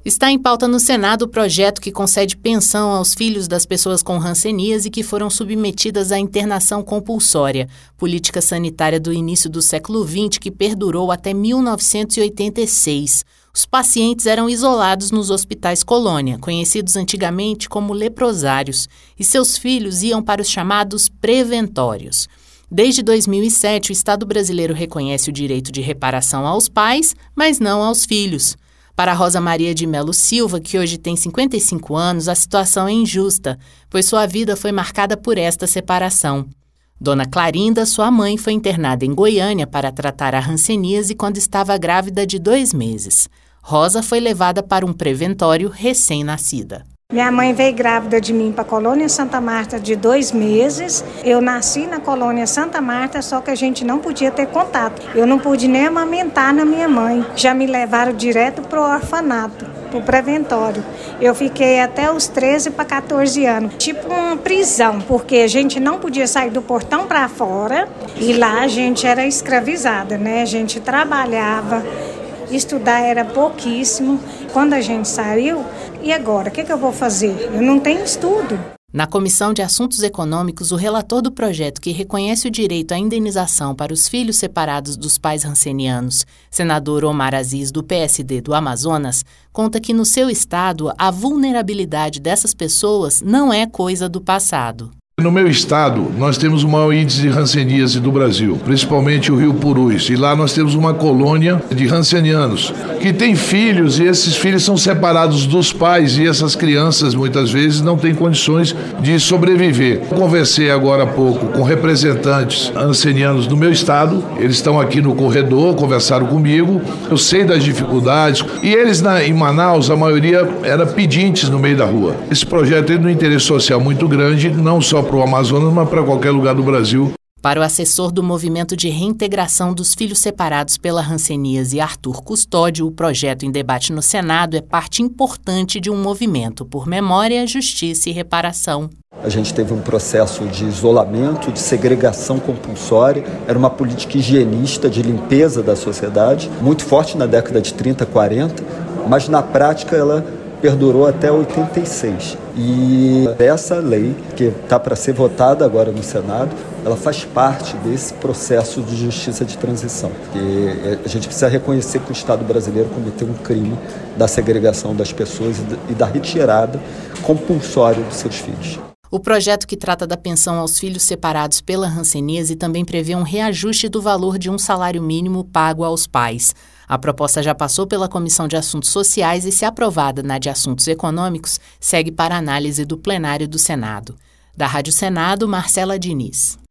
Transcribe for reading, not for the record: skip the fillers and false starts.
Está em pauta no Senado o projeto que concede pensão aos filhos das pessoas com hanseníase que foram submetidas à internação compulsória, política sanitária do início do século XX que perdurou até 1986. Os pacientes eram isolados nos hospitais colônia, conhecidos antigamente como leprosários, e seus filhos iam para os chamados preventórios. Desde 2007, o Estado brasileiro reconhece o direito de reparação aos pais, mas não aos filhos. Para Rosa Maria de Melo Silva, que hoje tem 55 anos, a situação é injusta, pois sua vida foi marcada por esta separação. Dona Clarinda, sua mãe, foi internada em Goiânia para tratar a hanseníase quando estava grávida de 2 meses. Rosa foi levada para um preventório recém-nascida. Minha mãe veio grávida de mim para a Colônia Santa Marta de 2 meses. Eu nasci na Colônia Santa Marta, só que a gente não podia ter contato. Eu não pude nem amamentar na minha mãe. Já me levaram direto para o orfanato, para o preventório. Eu fiquei até os 13 para 14 anos. Tipo uma prisão, porque a gente não podia sair do portão para fora. E lá a gente era escravizada, né? A gente trabalhava. Estudar era pouquíssimo. Quando a gente saiu, e agora? O que eu vou fazer? Eu não tenho estudo. Na Comissão de Assuntos Econômicos, o relator do projeto que reconhece o direito à indenização para os filhos separados dos pais hansenianos, senador Omar Aziz, do PSD do Amazonas, conta que no seu estado a vulnerabilidade dessas pessoas não é coisa do passado. No meu estado, nós temos o maior índice de hanseníase do Brasil, principalmente o Rio Purus. E lá nós temos uma colônia de hansenianos que tem filhos e esses filhos são separados dos pais e essas crianças muitas vezes não têm condições de sobreviver. Eu conversei agora há pouco com representantes hansenianos do meu estado, eles estão aqui no corredor, conversaram comigo, eu sei das dificuldades e eles em Manaus, a maioria era pedintes no meio da rua. Esse projeto tem um interesse social muito grande, não só para o Amazonas, mas para qualquer lugar do Brasil. Para o assessor do Movimento de Reintegração dos Filhos Separados pela Hanseníase, Arthur Custódio, o projeto em debate no Senado é parte importante de um movimento por memória, justiça e reparação. A gente teve um processo de isolamento, de segregação compulsória, era uma política higienista de limpeza da sociedade, muito forte na década de 30, 40, mas na prática ela perdurou até 86. E essa lei, que está para ser votada agora no Senado, ela faz parte desse processo de justiça de transição. E a gente precisa reconhecer que o Estado brasileiro cometeu um crime da segregação das pessoas e da retirada compulsória dos seus filhos. O projeto que trata da pensão aos filhos separados pela hanseníase também prevê um reajuste do valor de um salário mínimo pago aos pais. A proposta já passou pela Comissão de Assuntos Sociais e, se aprovada na de Assuntos Econômicos, segue para análise do plenário do Senado. Da Rádio Senado, Marcela Diniz.